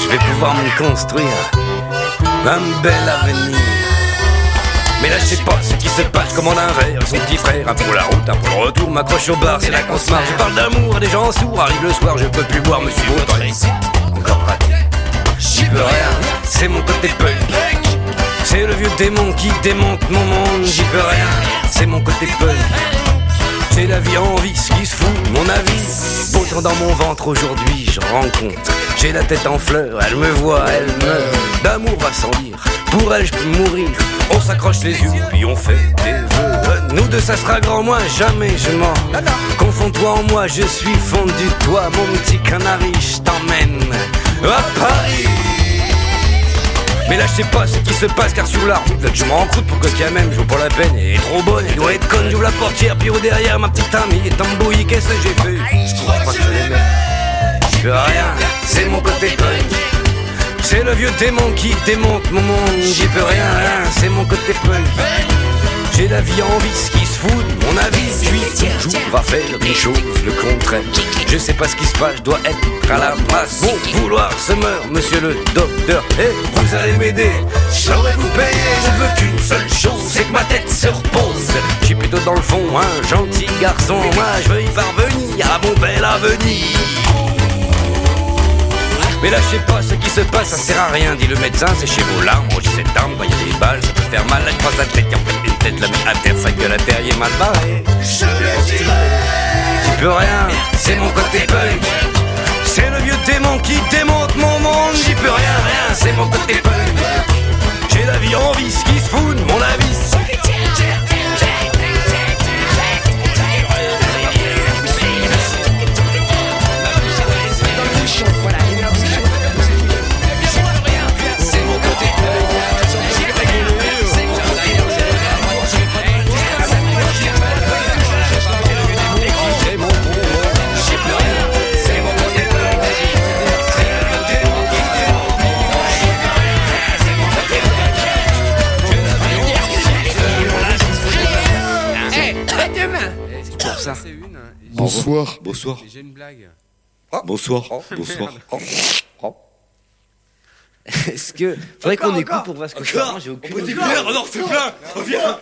je vais pouvoir me construire un bel avenir. Mais là je sais pas ce qui se passe comme en un verre. Son petit frère, un pour la route, un pour le retour, m'accroche au bar, c'est là qu'on se marre. Je parle d'amour à des gens sourds, arrive le soir, je peux plus boire, me suis autre réussite, encore raté. J'y peux rien, c'est mon côté punk. C'est le vieux démon qui démonte mon monde, j'y peux rien, c'est mon côté punk. C'est la vie en vice qui se fout, mon avis. Beau temps dans mon ventre aujourd'hui, je rencontre. J'ai la tête en fleurs, elle me voit, elle meurt. D'amour va sans dire, pour elle je peux mourir. On s'accroche les yeux, puis on fait des vœux. Nous deux ça sera grand, moi jamais je mens. Confonds-toi en moi, je suis fondu. Toi mon petit canari, je t'emmène à Paris. Mais là je sais pas ce qui se passe car sur la route là, je me rends compte pour que quand même je vaut pas la peine. Elle est trop bonne, elle doit être conne, j'ouvre la portière. Puis au derrière ma petite amie est embouillie, qu'est-ce que j'ai fait? Je crois pas que je l'aimais. Je peux rien, c'est mon côté punk. C'est le vieux démon qui démonte mon monde. J'y peux rien, c'est mon côté punk. J'ai la vie en vice qui se fout de mon avis. Je suis toujours à faire des choses, le contraire. Je sais pas ce qui se passe, je dois être à la masse. Bon vouloir se meurt, monsieur le docteur. Et vous allez m'aider, je saurais vous payer. Je veux qu'une seule chose, c'est que ma tête se repose. Je suis plutôt dans le fond, un gentil garçon. Moi je veux y parvenir à mon bel avenir. Mais là je sais pas ce qui se passe, ça sert à rien, dit le médecin, c'est chez vos larmes, rougis cette arme, voyez des balles, ça peut faire mal, là je croise la tête, et en fait une tête, la met à terre, sa gueule à terre, il est mal barré. Je le dirai, j'y peux rien, c'est mon côté punk. C'est le vieux démon qui démonte mon monde, j'y peux rien, c'est mon côté punk. J'ai la vie en vice qui se fout de mon avis. Bonsoir. Bonsoir. J'ai une blague. Bonsoir. Bonsoir. Est-ce que faudrait qu'on écoute pour voir ce que c'est? J'ai aucune idée. Alors fais plein. Reviens.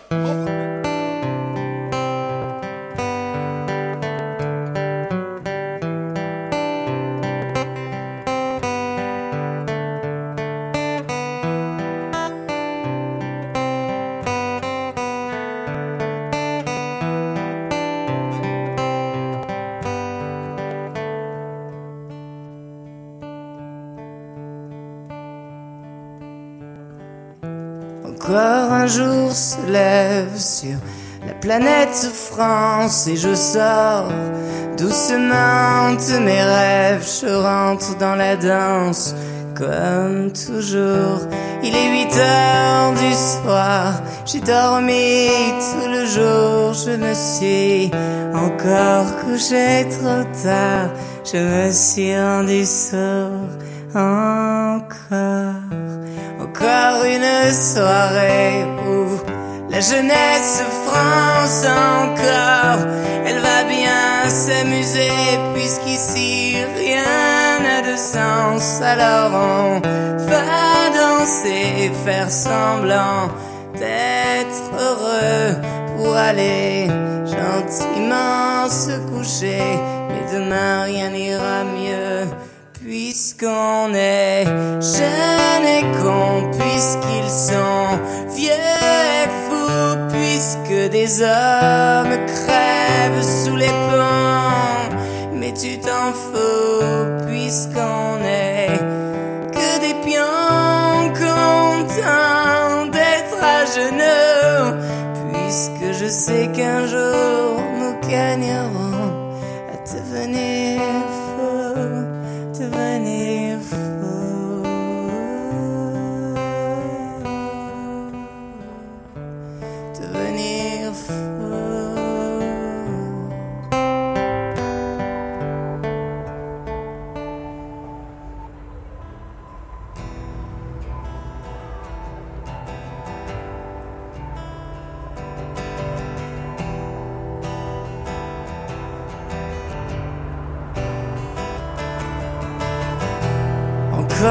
Encore un jour se lève sur la planète France et je sors doucement de mes rêves. Je rentre dans la danse comme toujours. Il est 8h du soir, j'ai dormi tout le jour. Je me suis encore couché trop tard. Je me suis rendu sourd encore une soirée où la jeunesse France encore. Elle va bien s'amuser puisqu'ici rien n'a de sens. Alors on va danser, faire semblant d'être heureux pour aller gentiment se coucher. Mais demain rien n'ira mieux puisqu'on est jeunes et cons, puisqu'ils sont vieux et fous, puisque des hommes crèvent sous les ponts. Mais tu t'en fous, puisqu'on est que des pions contents d'être à genoux, puisque je sais qu'un jour nous gagnerons à devenir fous. Devenir fou, devenir fou.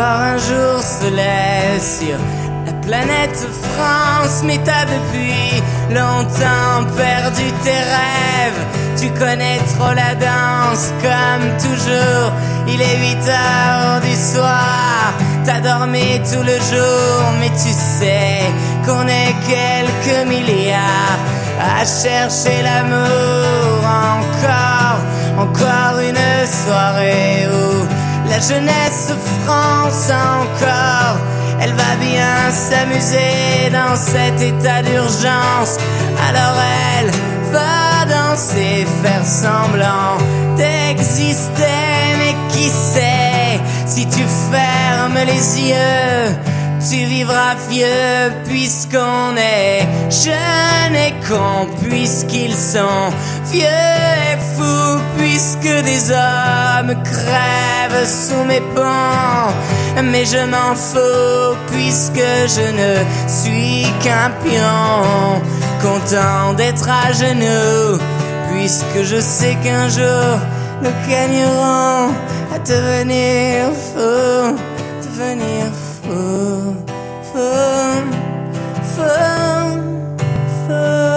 Alors un jour se lève sur la planète France, mais t'as depuis longtemps perdu tes rêves. Tu connais trop la danse comme toujours. Il est 8h du soir, t'as dormi tout le jour, mais tu sais qu'on est quelques milliards à chercher l'amour. Encore une soirée où la jeunesse France encore, elle va bien s'amuser dans cet état d'urgence. Alors elle va danser, faire semblant d'exister. Mais qui sait, si tu fermes les yeux, tu vivras vieux, puisqu'on est jeunes et cons, puisqu'ils sont vieux et fous, puisque des hommes crèvent sous mes ponts. Mais je m'en fous, puisque je ne suis qu'un pion, content d'être à genoux, puisque je sais qu'un jour nous gagnerons à devenir fous, devenir fous, fous, fous, fous.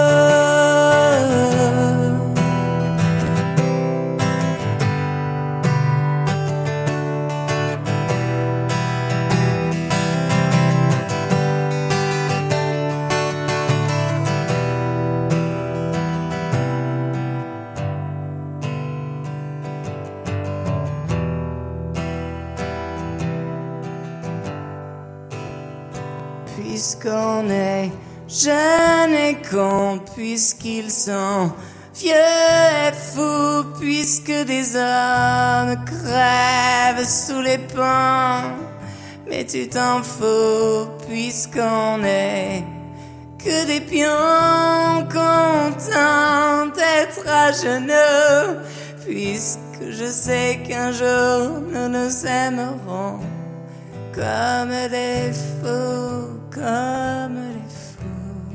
Puisqu'on est jeunes et cons, puisqu'ils sont vieux et fous, puisque des hommes crèvent sous les ponts. Mais tu t'en fous, puisqu'on est que des pions, contents d'être à genoux, puisque je sais qu'un jour nous nous aimerons comme des fous, comme des fous.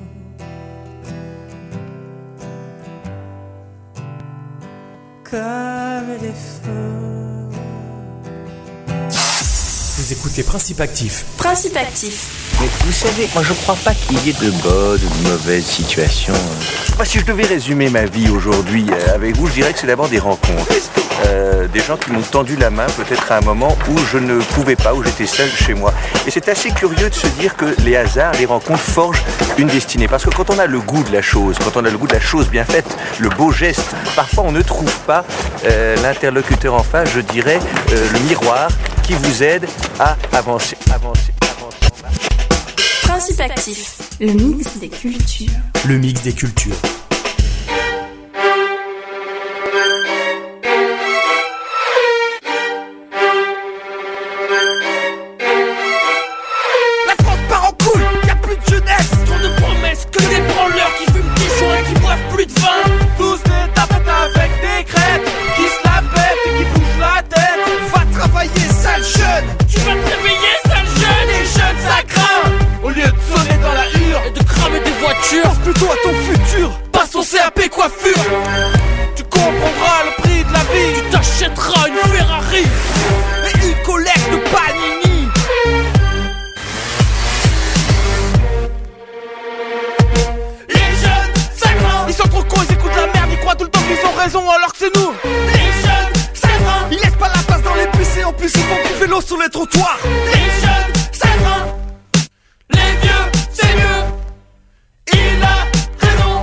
Comme des fous. Vous écoutez Principe Actif. Principe Actif. Mais vous savez, moi je crois pas qu'il y ait de bonnes ou de mauvaises situations. Moi, si je devais résumer ma vie aujourd'hui avec vous, je dirais que c'est d'abord des rencontres. Des gens qui m'ont tendu la main peut-être à un moment où je ne pouvais pas, où j'étais seul chez moi. Et c'est assez curieux de se dire que les hasards, les rencontres forgent une destinée. Parce que quand on a le goût de la chose, quand on a le goût de la chose bien faite, le beau geste, parfois on ne trouve pas l'interlocuteur en face, je dirais, le miroir qui vous aide à avancer. Principe Actif, le mix des cultures. Le mix des cultures. Pense plutôt à ton futur. Passe ton CAP coiffure. Tu comprendras le prix de la vie. Tu t'achèteras une Ferrari et une collecte de Panini. Les jeunes, ça craint. Ils sont trop cons, ils écoutent la merde. Ils croient tout le temps qu'ils ont raison alors que c'est nous. Les jeunes, ça craint. Ils laissent pas la place dans les bus et en plus ils font du vélo sur les trottoirs. Les jeunes, ça craint. Les vieux, c'est mieux. Il a raison.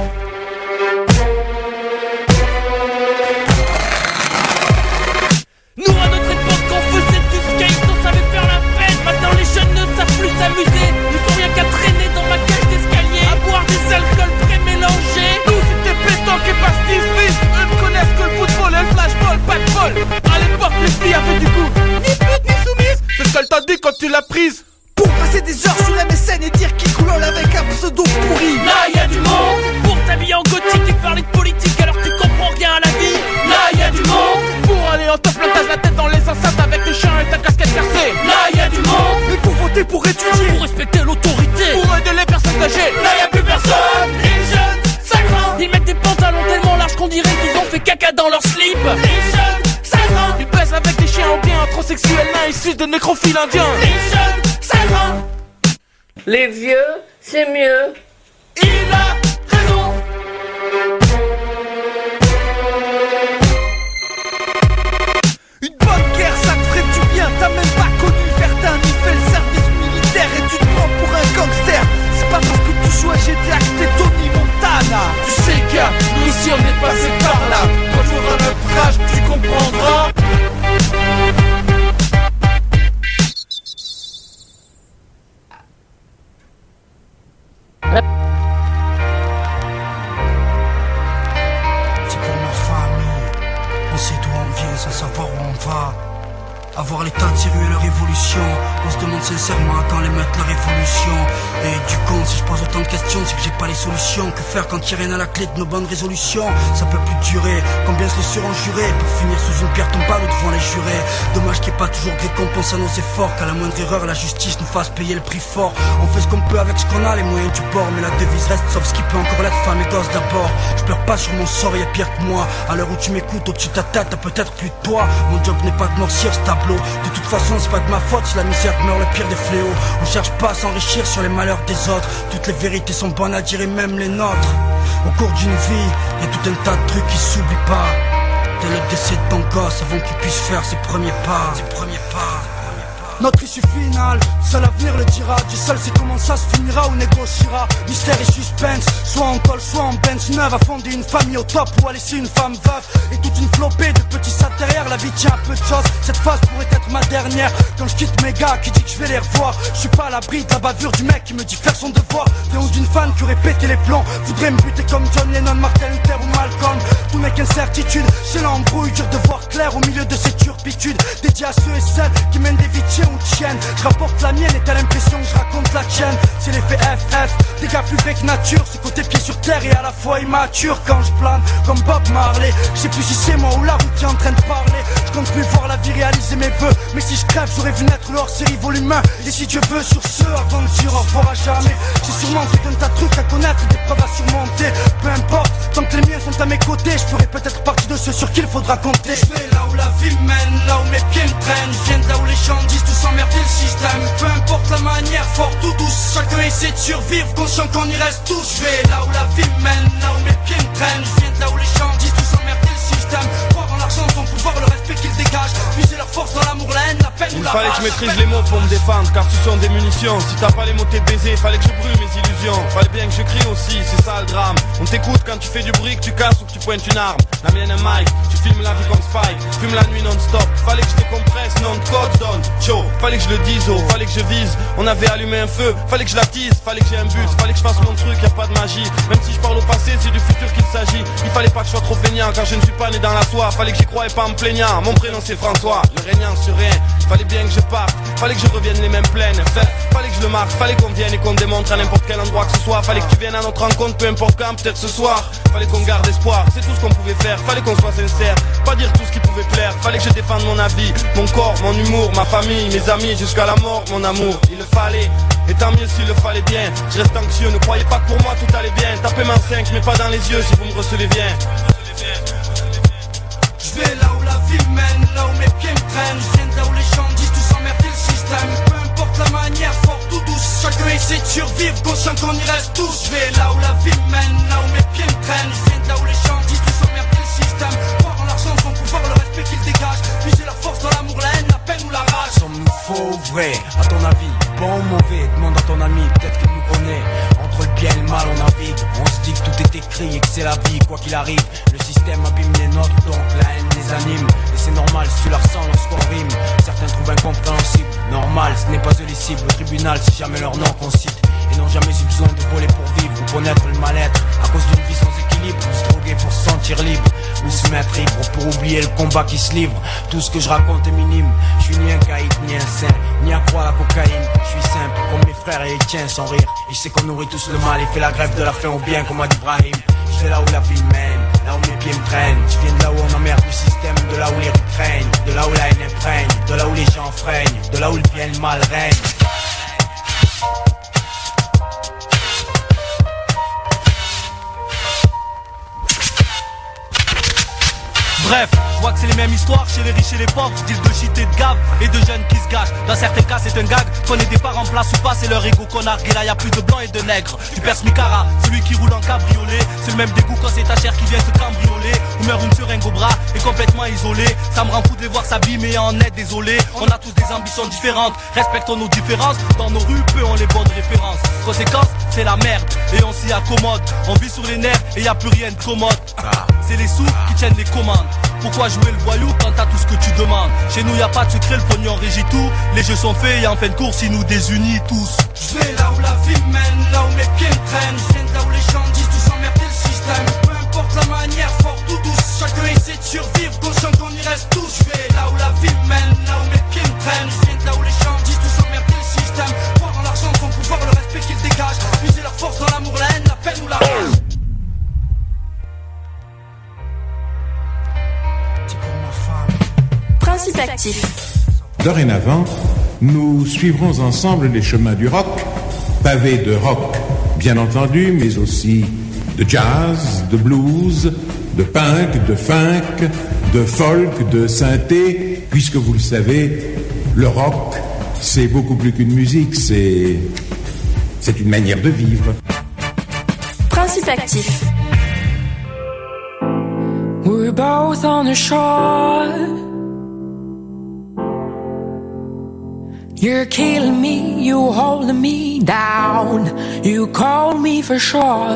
Nous à notre époque on faisait du skate, on savait faire la fête. Maintenant les jeunes ne savent plus s'amuser. Ils font rien qu'à traîner dans ma cage d'escalier, à boire des alcools pré-mélangés. Nous c'était pétanque et pastis-fils. Eux ne connaissent que le football et le flashball, pas de bol. À l'époque les filles avaient du goût. Ni pute ni soumise. C'est ce qu'elle t'a dit quand tu l'as prise. Pour passer des heures sur MSN et dire qui coulole avec un pseudo pourri. Là y'a du monde. Pour t'habiller en gothique et parler de politique alors que tu comprends rien à la vie. Là y'a du monde. Pour aller en top plantage la tête dans les enceintes avec tes chiens et ta casquette percée. Là y'a du monde. Mais pour voter, pour étudier, pour respecter l'autorité, pour aider les personnes âgées. Là y'a plus personne. Les jeunes, ça craint. Ils mettent des pantalons tellement larges qu'on dirait qu'ils ont fait caca dans leur slip. Les jeunes, ça craint. Ils baissent avec des chiens ou bien un transsexuel nain issu de nécrophilie. fil indien. Les jeunes, ça craint. Les vieux, c'est mieux. Il a raison. Une bonne guerre, ça te ferait du bien. T'as même pas connu Verdun ni fait le service militaire et tu te prends pour un gangster. C'est pas parce que tu joues à GTA que t'es Tony Montana. Tu sais gars, nous aussi on est passé par là. Quand tu auras notre âge, tu comprendras. C'est pour ma famille. On sait d'où on vient sans savoir où on va. Avoir l'état de tirer leur évolution. On se demande sincèrement quand les mettre leur évolution. Et du compte, si je pose autant de questions, c'est que j'ai pas les solutions. Que faire quand il y a rien à la clé de nos bonnes résolutions? Ça peut plus durer, combien se les seront jurés pour finir sous une pierre tombale ou devant les jurés. Dommage qu'il n'y ait pas toujours de récompense à nos efforts. Qu'à la moindre erreur, la justice nous fasse payer le prix fort. On fait ce qu'on peut avec ce qu'on a, les moyens du bord. Mais la devise reste sauf ce qui peut encore l'être, femme et gosse d'abord. Je pleure pas sur mon sort, y'a pire que moi. À l'heure où tu m'écoutes, au-dessus de ta tête, t'as peut-être plus de toi. Mon job n'est pas de noircir ce tableau. De toute façon c'est pas de ma faute si la misère meurt le pire des fléaux. On cherche pas à s'enrichir sur les malheurs des autres. Toutes les vérités sont bonnes à dire et même les nôtres. Au cours d'une vie, y'a tout un tas de trucs qui s'oublient pas. Dès le décès de ton gosse avant qu'il puisse faire ses premiers pas. Notre issue finale, seul l'avenir le dira. Dieu seul sait comment ça se finira ou négociera. Mystère et suspense, soit en col, soit en Benz neuve. À fonder une famille au top ou à laisser une femme veuve. Et toute une flopée de petits sacs derrière. La vie tient un peu de choses, cette phase pourrait être ma dernière. Quand je quitte mes gars qui dit que je vais les revoir. Je suis pas à l'abri de la bavure du mec qui me dit faire son devoir. Des honte d'une fan qui aurait pété les plombs. Voudrait me buter comme John Lennon, Martin Luther ou Malcolm. Tout n'est qu'incertitude, c'est l'embrouille, dur de voir clair au milieu de ces turpitudes. Dédié à ceux et celles qui mènent des vies ou de chiennes. Je rapporte la mienne et t'as l'impression que je raconte la tienne. C'est l'effet FF, des gars plus vrai que nature. Ce côté pied sur terre et à la fois immature. Quand je plane comme Bob Marley, je sais plus si c'est moi ou la route qui est en train de parler. Je compte plus voir la vie réaliser mes vœux. Mais si je crève j'aurais vu naître le hors-série volume 1. Et si Dieu veut sur ce, avant de dire au revoir à jamais. J'ai sûrement tout un tas de trucs à connaître, des preuves à surmonter. Peu importe, tant que les miens sont à mes côtés, je ferai peut-être partie de ceux sur qui il faudra compter. Je vais là où la vie mène, là où mes pieds me traînent. Je viens de là où les gens disent tous emmerder le système. Peu importe la manière, fort ou douce, chacun essaie de survivre, conscient qu'on y reste tous. Je vais là où la vie mène, là où mes pieds me traînent. Je viens de là où les gens disent tous emmerder le système. Croire en l'argent, son pouvoir, le respect qu'ils dégagent. Puiser leur force dans l'amour, la haine, la peine ou la rage. Il fallait que je maîtrise les mots pour me défendre, car tu sont des munitions. Si t'as pas les mots t'es baisé, fallait que je brûle mes illusions. Fallait bien que je crie aussi, c'est ça le drame. On t'écoute quand tu fais du bruit, que tu casses ou que tu pointes une arme. La mienne est Mike, tu filmes la vie comme Spike. Fume la nuit non-stop, fallait que je décompresse, non de code donne chaud. Fallait que je le dise, oh, fallait que je vise. On avait allumé un feu, fallait que je l'attise. Fallait que j'ai un but, fallait que je fasse mon truc, y a pas de magie. Même si je parle au passé, c'est du futur qu'il s'agit. Il fallait pas que je sois trop feignant, car je ne suis pas né dans la soie. Fallait que j'y croie et pas en me plaignant. Mon prénom c'est François, le régnant sur rien. Fallait bien que je parte, fallait que je revienne les mêmes plaines. Fallait que je le marque, fallait qu'on vienne et qu'on démontre à n'importe quel endroit que ce soit. Fallait que tu viennes à notre rencontre, peu importe quand, peut-être ce soir. Fallait qu'on garde espoir, c'est tout ce qu'on pouvait faire. Fallait qu'on soit sincère, pas dire tout ce qui pouvait plaire. Fallait que je défende mon avis, mon corps, mon humour, ma famille, mes amis, jusqu'à la mort, mon amour. Il le fallait, et tant mieux s'il le fallait bien. Je reste anxieux, ne croyez pas que pour moi tout allait bien. Tapez ma 5, mais pas dans les yeux si vous me recevez bien. Je vais là où la vie mène, là où mes pieds me traînent. Je viens de là où les gens disent tous emmerder le système. Peu importe la manière, forte ou douce, chacun essaie de survivre, conscient qu'on y reste tous. Je vais là où la vie mène, là où mes pieds me traînent. Je viens de là où les gens disent tous emmerder le système. Croire en l'argent, son pouvoir, le respect qu'ils dégagent. Puiser leur force dans l'amour, la haine, la peine ou la rage. Sommes-nous faux ou vrai, à ton avis? Bon ou mauvais, demande à ton ami, peut-être qu'il nous connaît. Entre le bien et le mal on navigue. On se dit que tout est écrit et que c'est la vie, quoi qu'il arrive. Le système abîme les nôtres, donc la haine les anime. Et c'est normal si tu la ressens lorsqu'on rime. Certains trouvent incompréhensible, normal, ce n'est pas eux les cibles. Au tribunal, c'est jamais leur nom qu'on cite. Et n'ont jamais eu besoin de voler pour vivre ou connaître le mal-être. À cause d'une vie sans équilibre, ou se droguer pour se sentir libre, ou se mettre libre pour oublier le combat qui se livre. Tout ce que je raconte est minime. Je suis ni un caïd, ni un saint, ni accro à la cocaïne. Je suis simple comme mes frères et les tiens sans rire. Et je sais qu'on nourrit tous le mal et fait la grève de la faim au bien comme a dit Brahim. Je vais là où la vie mène, là où mes pieds me traînent. Je viens de là où on emmerde du système, de là où les rues craignent, de là où la haine imprègne, de là où les gens freinent, de là où le bien et le mal règne. Bref, vois que c'est les mêmes histoires chez les riches et les pauvres. Deal de shit et de gave et de jeunes qui se gâchent. Dans certains cas c'est un gag, qu'on ait des parents en place ou pas, c'est leur ego qu'on arguait. Là y'a plus de blancs et de nègres. Tu perces Micara, celui qui roule en cabriolet. C'est le même dégoût quand c'est ta chair qui vient te cambrioler. Ou meurt une seringue au bras et complètement isolé. Ça me rend fou de les voir s'abîmer en est désolé. On a tous des ambitions différentes, respectons nos différences. Dans nos rues, peu ont les bonnes références. Conséquence, c'est la merde et on s'y accommode. On vit sur les nerfs et y a plus rien de commode. C'est les sous qui tiennent les commandes. Pourquoi jouer le voyou quand t'as tout ce que tu demandes? Chez nous y a pas de secret, le pognon régit tout. Les jeux sont faits et en fin de course ils nous désunissent tous. Je vais là où la vie mène, là où mes pieds me traînent. Je viens de là où les gens disent tous emmerder le système. Peu importe la manière, fort ou douce, chacun essaie de survivre, conscient qu'on y reste tous. Je vais là où la vie mène, là où mes pieds me traînent. Je viens de là où les gens disent tous emmerder le système. Croire en l'argent, son pouvoir, le respect qu'ils dégagent. Puiser leur force dans l'amour, la haine, la peine ou la rage. Principe actif. Dorénavant, nous suivrons ensemble les chemins du rock, pavés de rock, bien entendu, mais aussi de jazz, de blues, de punk, de funk, de folk, de synthé, puisque vous le savez, le rock, c'est beaucoup plus qu'une musique, c'est une manière de vivre. Principe actif. We're both on the shore. You're killing me, you holding me down. You call me for sure.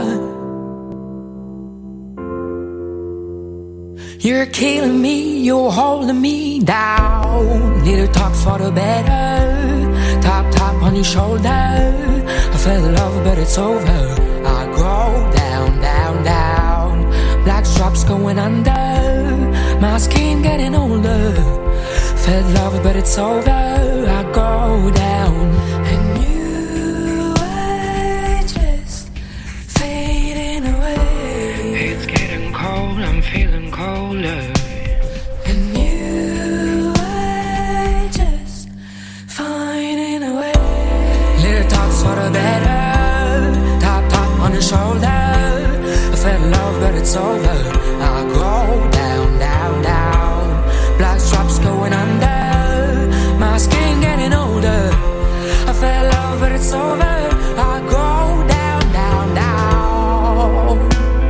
You're killing me, you're holding me down. Little talks for the better. Tap, tap on your shoulder. I felt love, but it's over. I go down, down, down. Black straps going under. My skin getting older. Felt love, but it's over. I go down. And you are just fading away. It's getting cold, I'm feeling colder. And you are just finding a way. Little talks for the better. Tap, tap on the shoulder. I felt love, but it's over. I go down, down, down. Black straps going under. My skin getting older. I fell love, but it's over. I go down, down, down.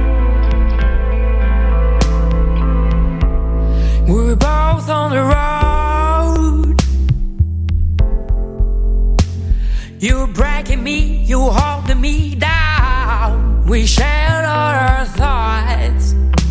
We're both on the road. You're breaking me, you're holding me down. We share all our thoughts.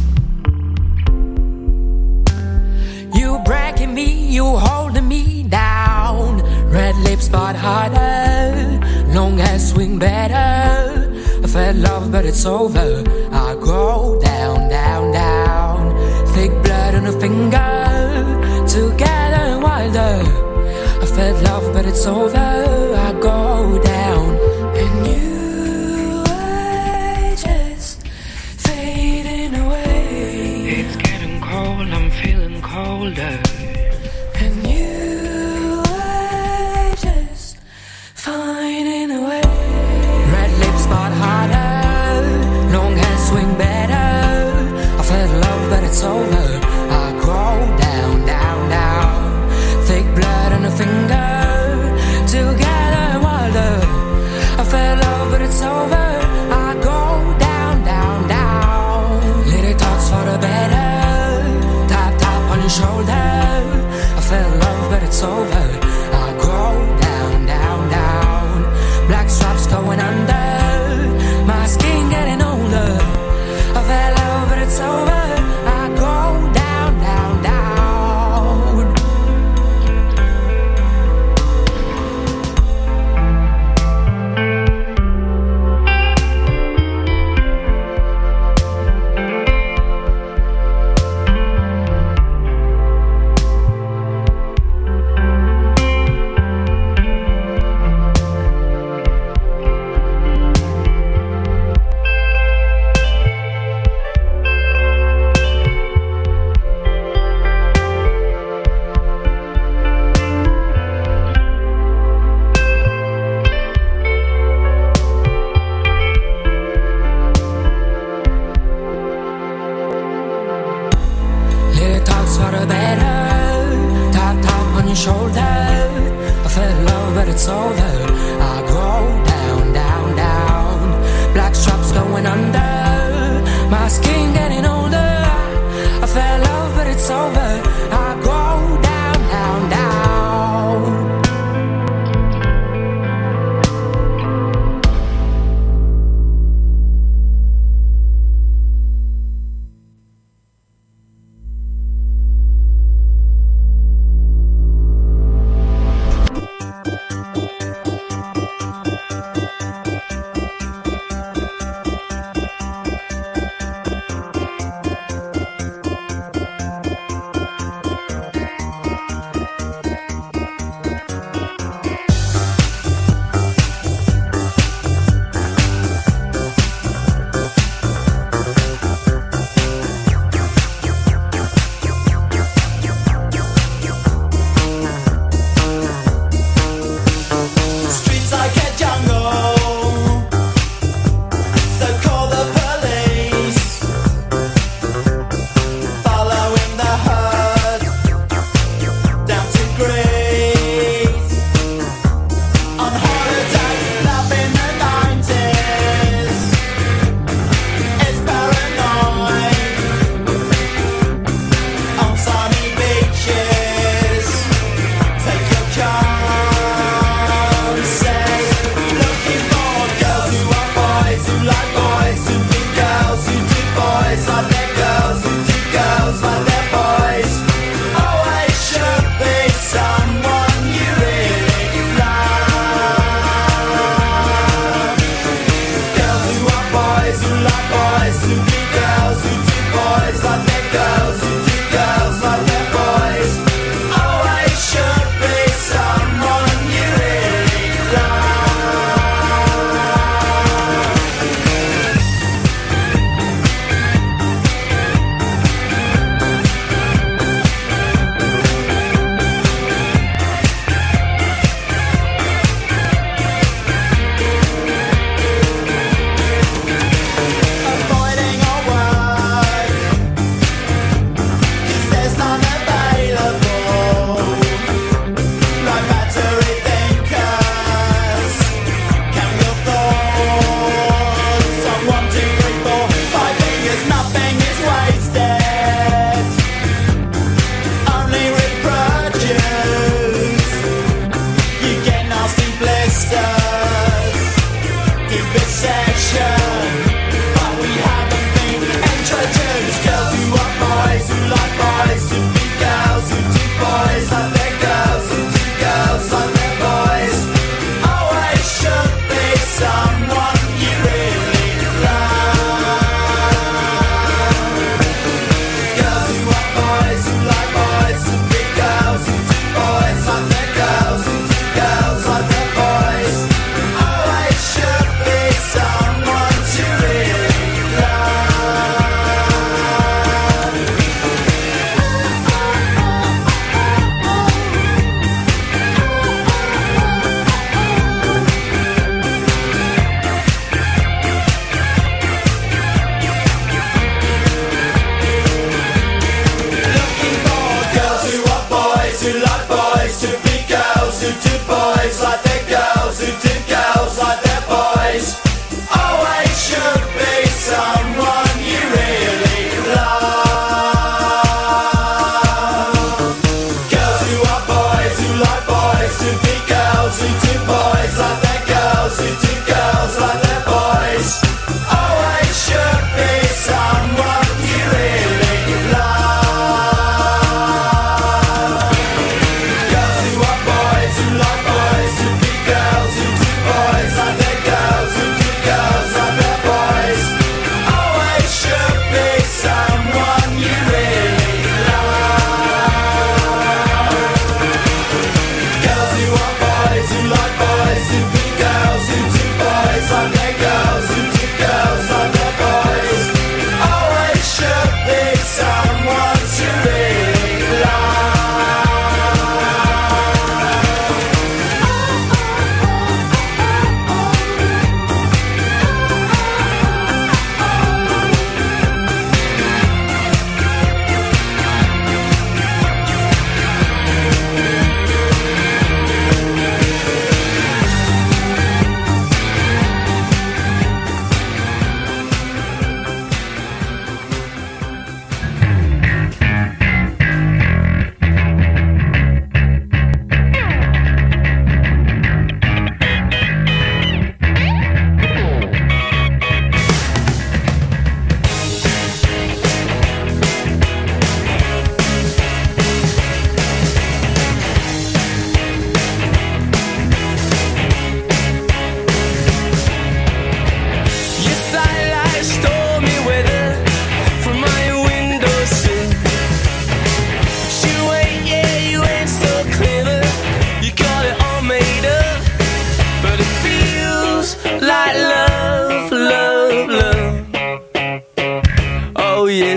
You breaking me, you holding me down. Red lips but harder. Long hair swing better. I felt love but it's over. I go down, down, down. Thick blood on a finger. Together and wilder. I felt love but it's over. I go down. And you are just fading away. It's getting cold, I'm feeling colder. And you are just finding a way. Red lips but harder. Long hair swing better. I felt love but it's over. I go down, down, down. Thick blood on a finger. Together wilder. I felt love but it's over. I go down, down, down. Little talks for the better. Tap, tap on your shoulder. over. I go down, down, down. Black straps going under. My skin getting older. I fell love, but it's over. I go down, down, down. Someone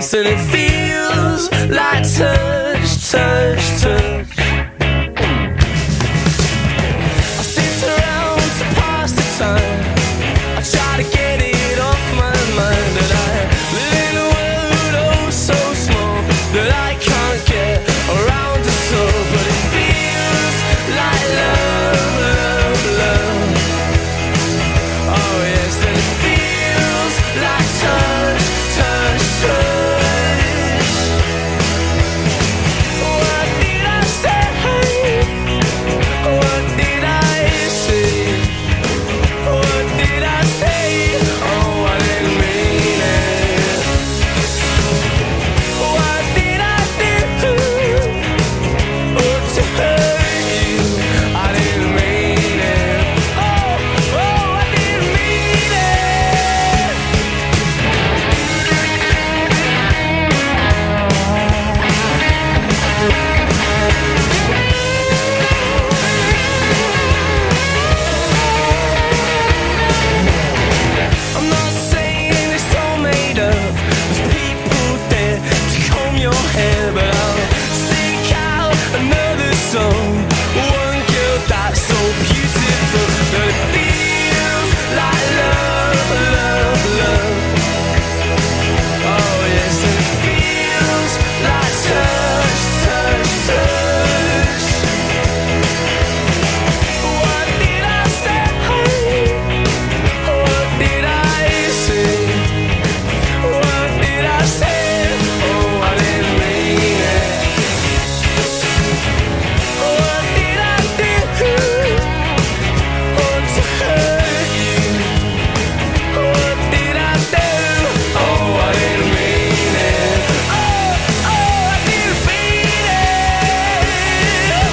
Yes, and it feels like touch, touch, touch. I sit around to pass the time. I try to get it off my mind, but I live in a world oh so small that I can't get around to solve. But it feels like love, love, love. Oh yes, and it feels like touch, touch, touch. What did I say? What did I say? What did I say? Oh, I didn't mean it. What did I do? Oh, to hurt you, I didn't mean it. Oh, I didn't mean it. I'm not saying it's all made up. There's people there to comb your hair, but I'll seek out another song. One girl that's so beautiful that it feels like love, love, love. Oh yes, and it feels like touch, touch, touch. What did I say? What did I say? What did I say? Oh, I didn't mean it. What did I do? Oh, to hurt you. What did I do? Oh, I didn't mean it. Oh, I didn't mean it.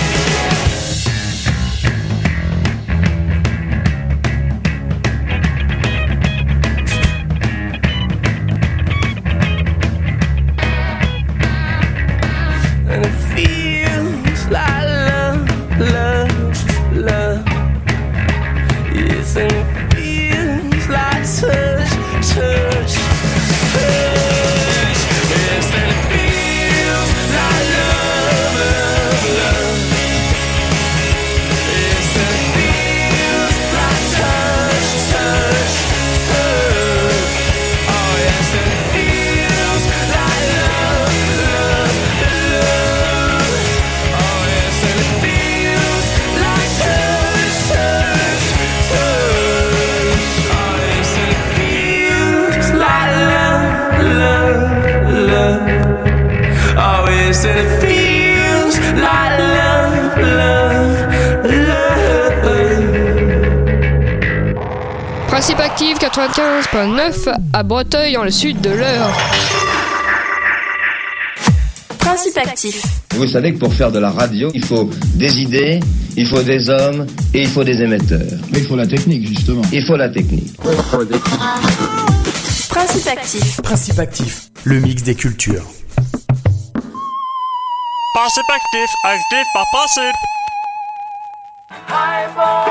And it feels like love, love, love. Yes, and it feels like touch, touch, touch. Yes, and it feels like love, love, love. Yes, and it feels like touch, touch, touch. Oh, yes, and it feels like love, love, love. Oh, yes, and it feels like touch, touch, touch. Oh, yes, and it feels like love, love, love. Oh, yes, and it feels like love, love, love. Principe actif 95.9 à Breteuil dans le sud de l'Eure. Principe actif. Vous savez que pour faire de la radio, il faut des idées, il faut des hommes et il faut des émetteurs. Mais il faut la technique, justement. Il faut la technique. Principe actif. Principe actif, le mix des cultures. Principe actif, actif par principe.